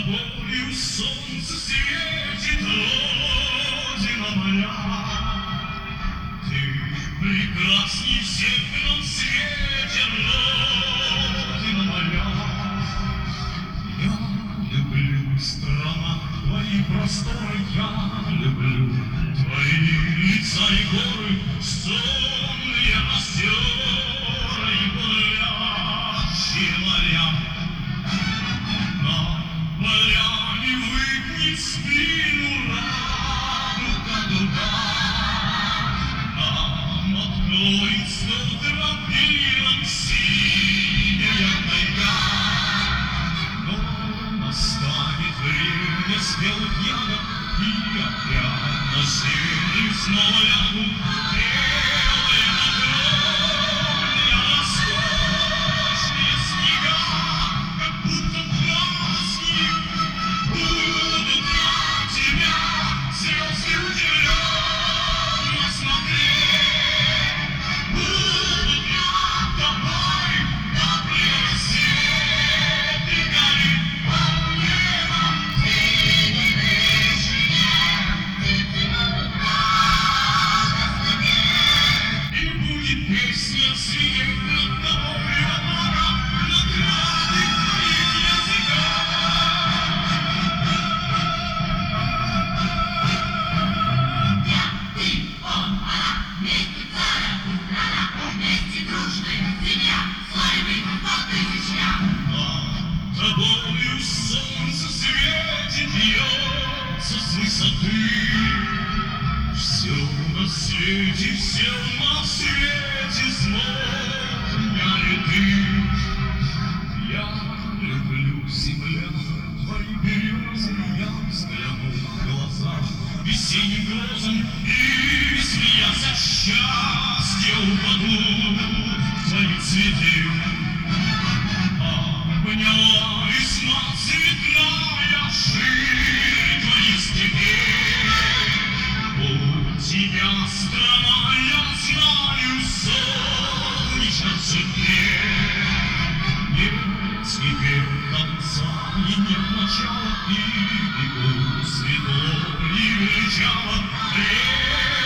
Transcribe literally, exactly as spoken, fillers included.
тобою солнце светит, родина моя. Ты прекрасней всех на свете, родина моя. Я люблю страна твои просторы, я люблю твои лица и горы, сонные озера и бурлящие моря. На поляне выгнет спину радуга дуга, нам откроет сто тропинок синяя тайга. Но настанет время спелых ягод, и опять на землю снова лягут белые огромные роскошные снега, как будто праздник будут на тебя звезды удивленно смотреть, будут над тобой добрые светы гореть. И будет песня свирепь над тобой, облака, награды твоих языков. Я, ты, он, она, вместе царя, страна, вместе дружная семья, славим по тысячам. Над тобою солнце светит, льется с высоты. Все на свете, все на свете знают меня ли ты. Я люблю земля, твои березы, я взгляну в глаза весенним грозом, и смеясь от счастья упаду в твои цветы. Обняла весна цветная ширь твоих степей. У тебя страна, я знаю, солнечно цветнее. Нет теперь конца и нет начала, и бегу светло и величаво.